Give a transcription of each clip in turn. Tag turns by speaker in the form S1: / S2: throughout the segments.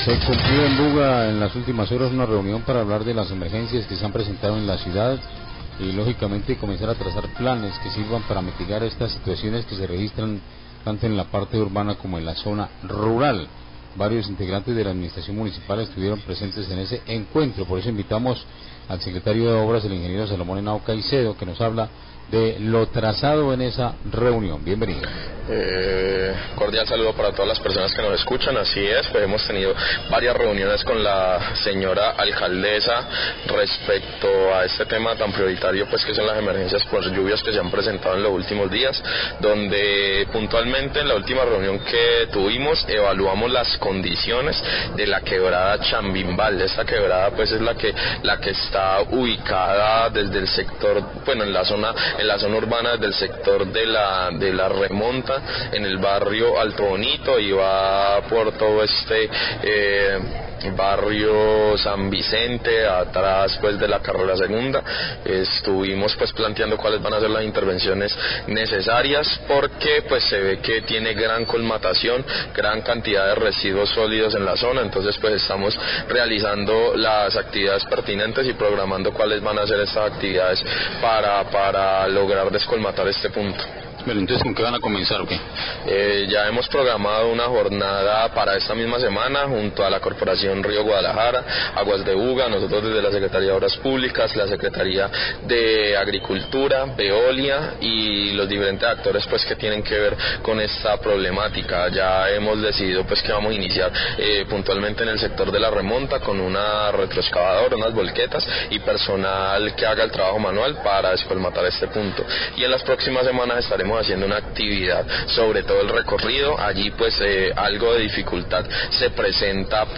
S1: Se cumplió en Buga en las últimas horas una reunión para hablar de las emergencias que se han presentado en la ciudad y lógicamente comenzar a trazar planes que sirvan para mitigar estas situaciones que se registran tanto en la parte urbana como en la zona rural. Varios integrantes de la administración municipal estuvieron presentes en ese encuentro, por eso invitamos al secretario de Obras, el ingeniero Salomón Henao Caicedo, que nos habla de lo trazado en esa reunión. Bienvenido.
S2: Cordial saludo para todas las personas que nos escuchan. Así es, pues hemos tenido varias reuniones con la señora alcaldesa respecto a este tema tan prioritario, pues que son las emergencias por lluvias que se han presentado en los últimos días, donde puntualmente en la última reunión que tuvimos evaluamos las condiciones de la quebrada Chambimbal. Esta quebrada pues es la que está ubicada desde el sector, bueno, en la zona urbana, del sector de la remonta en el barrio Alto Bonito, y va por todo este barrio San Vicente, atrás pues de la carrera segunda. Estuvimos pues planteando cuáles van a ser las intervenciones necesarias, porque pues se ve que tiene gran colmatación, gran cantidad de residuos sólidos en la zona. Entonces pues estamos realizando las actividades pertinentes y programando cuáles van a ser estas actividades para lograr descolmatar este punto.
S1: Pero entonces, ¿con qué van a comenzar o qué?
S2: Ya hemos programado una jornada para esta misma semana junto a la Corporación Río Guadalajara, Aguas de Buga, nosotros desde la Secretaría de Obras Públicas, la Secretaría de Agricultura, Veolia y los diferentes actores pues que tienen que ver con esta problemática. Ya hemos decidido pues que vamos a iniciar puntualmente en el sector de la remonta con una retroexcavadora, unas volquetas y personal que haga el trabajo manual para descolmatar este punto. Y en las próximas semanas estaremos haciendo una actividad sobre todo el recorrido. Allí pues algo de dificultad se presenta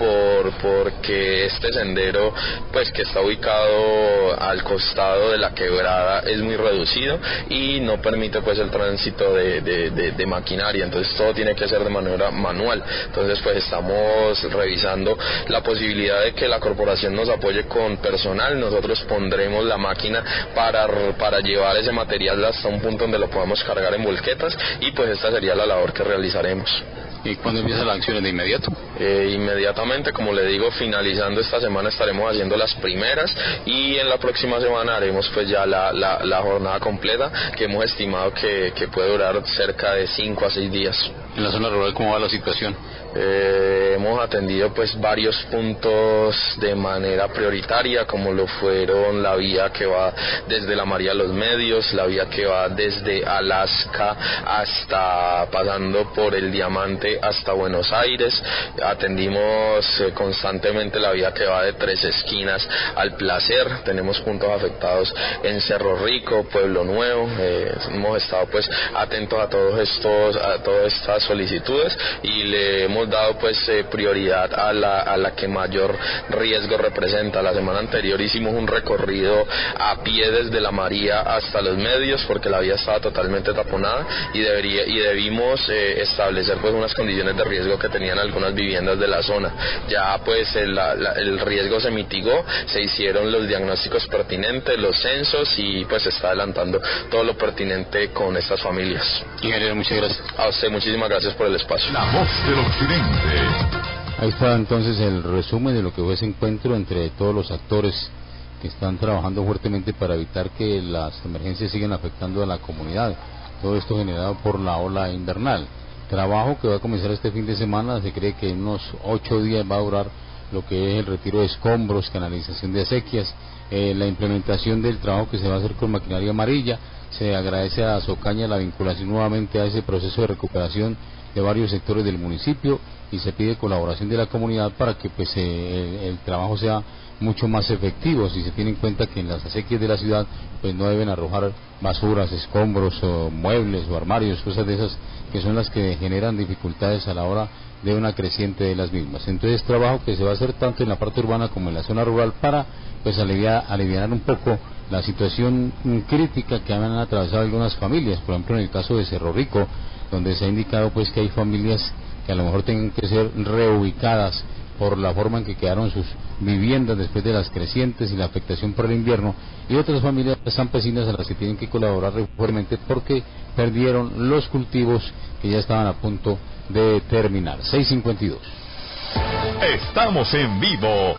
S2: porque este sendero pues que está ubicado al costado de la quebrada es muy reducido y no permite pues el tránsito de maquinaria, entonces todo tiene que ser de manera manual. Entonces pues estamos revisando la posibilidad de que la corporación nos apoye con personal. Nosotros pondremos la máquina para llevar ese material hasta un punto donde lo podamos cargar en volquetas, y pues esta sería la labor que realizaremos.
S1: ¿Y cuándo empieza la acción? ¿De inmediato?
S2: Inmediatamente, como le digo, finalizando esta semana estaremos haciendo las primeras, y en la próxima semana haremos pues ya la jornada completa, que hemos estimado que puede durar cerca de 5 a 6 días.
S1: ¿En la zona rural cómo va la situación?
S2: Hemos atendido pues varios puntos de manera prioritaria, como lo fueron la vía que va desde la María de los Medios, la vía que va desde Alaska hasta pasando por el Diamante hasta Buenos Aires. Atendimos constantemente la vía que va de Tres Esquinas al Placer. Tenemos puntos afectados en Cerro Rico, Pueblo Nuevo. Hemos estado pues atentos a todas estas solicitudes, y le hemos dado pues prioridad a la que mayor riesgo representa. La semana anterior hicimos un recorrido a pie desde la María hasta los Medios, porque la vía estaba totalmente taponada, y debimos establecer pues unas condiciones de riesgo que tenían algunas viviendas de la zona. Ya pues el riesgo se mitigó, se hicieron los diagnósticos pertinentes, los censos, y pues se está adelantando todo lo pertinente con estas familias.
S1: Ingeniero, muchas gracias.
S2: A usted muchísimas gracias por el espacio.
S3: La voz del occidente.
S1: Ahí está entonces el resumen de lo que fue ese encuentro entre todos los actores que están trabajando fuertemente para evitar que las emergencias sigan afectando a la comunidad. Todo esto generado por la ola invernal. Trabajo que va a comenzar este fin de semana. Se cree que en unos 8 días va a durar lo que es el retiro de escombros, canalización de acequias, la implementación del trabajo que se va a hacer con maquinaria amarilla. Se agradece a Socaña la vinculación nuevamente a ese proceso de recuperación de varios sectores del municipio, y se pide colaboración de la comunidad para que pues el trabajo sea mucho más efectivo, si se tiene en cuenta que en las acequias de la ciudad pues no deben arrojar basuras, escombros o muebles o armarios, cosas de esas que son las que generan dificultades a la hora de una creciente de las mismas. Entonces trabajo que se va a hacer tanto en la parte urbana como en la zona rural para pues aliviar un poco la situación crítica que han atravesado algunas familias, por ejemplo en el caso de Cerro Rico, donde se ha indicado pues que hay familias que a lo mejor tengan que ser reubicadas por la forma en que quedaron sus viviendas después de las crecientes y la afectación por el invierno, y otras familias campesinas a las que tienen que colaborar regularmente porque perdieron los cultivos que ya estaban a punto de terminar. 6:52.
S3: Estamos en vivo